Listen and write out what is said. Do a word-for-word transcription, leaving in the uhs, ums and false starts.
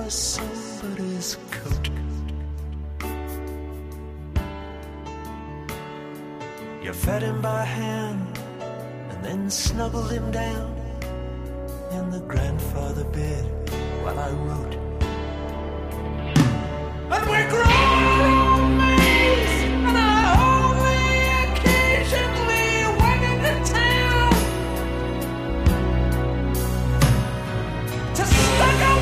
wore somebody's coat. You fed him by hand and then snuggled him down in the grandfather bed while I wrote